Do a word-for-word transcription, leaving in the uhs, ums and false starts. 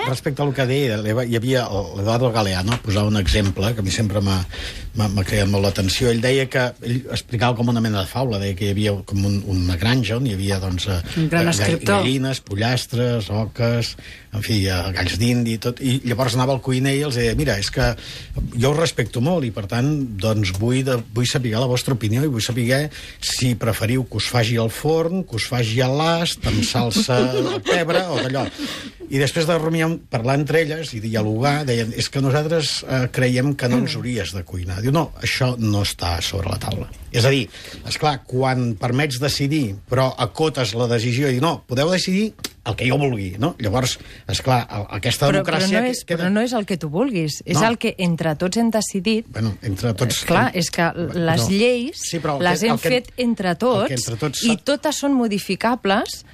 respecte al que deia, hi havia l'Eduardo Galeano, posava un exemple que a mi sempre m'ha creat molt l'atenció. Ell deia que, ell explicava com una mena de faula, deia que hi havia com un, una granja on hi havia, doncs, un gran escriptor. Gallines, pollastres, oques, en fi, galls d'indi, tot, i llavors anava al cuiner i els deia, mira, és que jo us respecto molt i, per tant, doncs vull, de, vull saber la vostra opinió i vull saber si preferiu que us faci al forn, que us faci a l'ast, amb salsa de pebre o d'allò. I després de rumiar, parlar entre elles i dialogar, deien, és que nosaltres eh, creiem que no ens hauries de cuinar. Diu, no, això no està sobre la taula. És a dir, esclar, quan permets decidir, però acotes la decisió i no, podeu decidir el que jo vulgui, no? Llavors, esclar, aquesta però, democràcia... Però no, és, queda... però no és el que tu vulguis, és no. el que entre tots hem decidit. Bueno, entre tots... Clar, és que les no. lleis sí, les hem que, fet entre tots, entre tots i totes són modificables